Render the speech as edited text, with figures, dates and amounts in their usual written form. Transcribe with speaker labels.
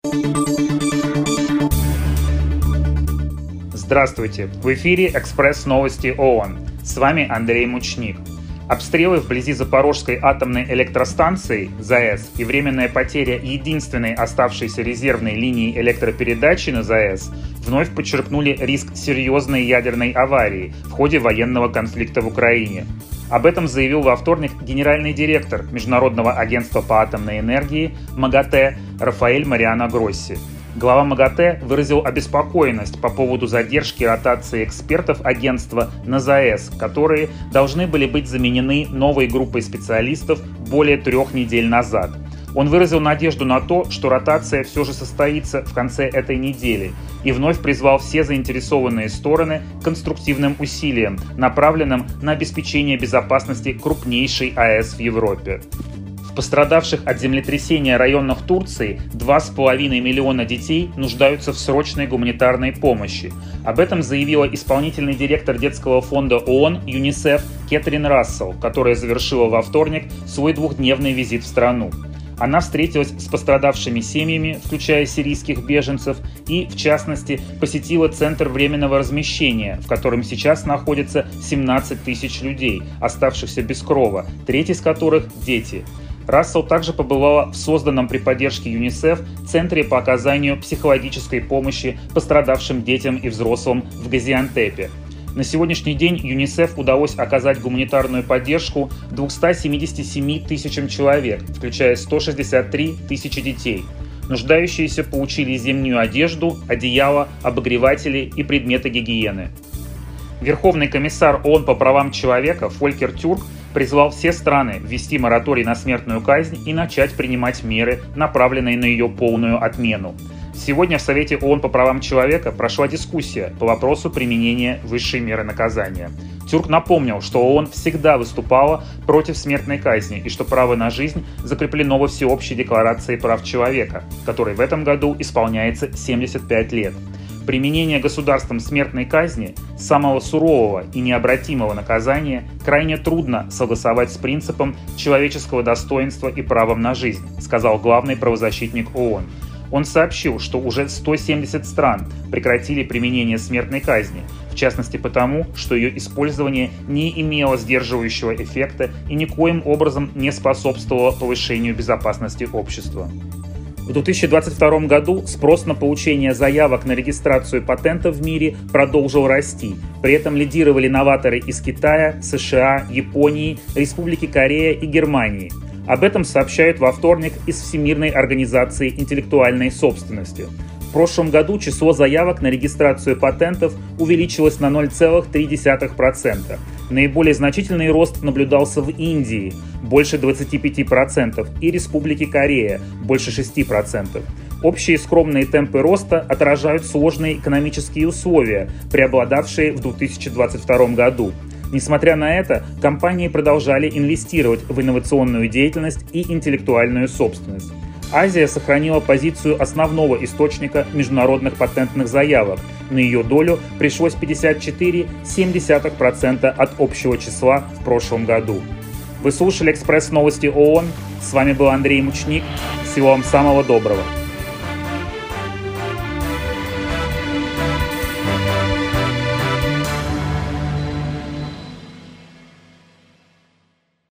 Speaker 1: Здравствуйте! В эфире «Экспресс-новости ООН». С вами Андрей Мучник. Обстрелы вблизи Запорожской атомной электростанции ЗАЭС и временная потеря единственной оставшейся резервной линии электропередачи на ЗАЭС вновь подчеркнули риск серьезной ядерной аварии в ходе военного конфликта в Украине. Об этом заявил во вторник генеральный директор Международного агентства по атомной энергии МАГАТЭ Рафаэль Мариано Гросси. Глава МАГАТЭ выразил обеспокоенность по поводу задержки ротации экспертов агентства на ЗАЭС, которые должны были быть заменены новой группой специалистов более 3 недель назад. Он выразил надежду на то, что ротация все же состоится в конце этой недели, и вновь призвал все заинтересованные стороны к конструктивным усилиям, направленным на обеспечение безопасности крупнейшей АЭС в Европе. В пострадавших от землетрясения районах Турции 2,5 миллиона детей нуждаются в срочной гуманитарной помощи. Об этом заявила исполнительный директор детского фонда ООН ЮНИСЕФ Кэтрин Рассел, которая завершила во вторник свой 2-дневный визит в страну. Она встретилась с пострадавшими семьями, включая сирийских беженцев, и, в частности, посетила Центр временного размещения, в котором сейчас находится 17 тысяч людей, оставшихся без крова, треть из которых – дети. Рассел также побывала в созданном при поддержке ЮНИСЕФ Центре по оказанию психологической помощи пострадавшим детям и взрослым в Газиантепе. На сегодняшний день ЮНИСЕФ удалось оказать гуманитарную поддержку 277 тысячам человек, включая 163 тысячи детей. Нуждающиеся получили зимнюю одежду, одеяло, обогреватели и предметы гигиены. Верховный комиссар ООН по правам человека Фолькер Тюрк призвал все страны ввести мораторий на смертную казнь и начать принимать меры, направленные на ее полную отмену. Сегодня в Совете ООН по правам человека прошла дискуссия по вопросу применения высшей меры наказания. Тюрк напомнил, что ООН всегда выступала против смертной казни и что право на жизнь закреплено во Всеобщей декларации прав человека, которой в этом году исполняется 75 лет. Применение государством смертной казни, самого сурового и необратимого наказания, крайне трудно согласовать с принципом человеческого достоинства и правом на жизнь, сказал главный правозащитник ООН. Он сообщил, что уже 170 стран прекратили применение смертной казни, в частности потому, что ее использование не имело сдерживающего эффекта и никоим образом не способствовало повышению безопасности общества. В 2022 году спрос на получение заявок на регистрацию патентов в мире продолжил расти. При этом лидировали новаторы из Китая, США, Японии, Республики Корея и Германии. Об этом сообщают во вторник из Всемирной организации интеллектуальной собственности. В прошлом году число заявок на регистрацию патентов увеличилось на 0,3%. Наиболее значительный рост наблюдался в Индии – больше 25%, и Республике Корея – больше 6%. Общие скромные темпы роста отражают сложные экономические условия, преобладавшие в 2022 году. Несмотря на это, компании продолжали инвестировать в инновационную деятельность и интеллектуальную собственность. Азия сохранила позицию основного источника международных патентных заявок. На ее долю пришлось 54,7% от общего числа в прошлом году. Вы слушали «Экспресс-новости ООН». С вами был Андрей Мучник. Всего вам самого доброго.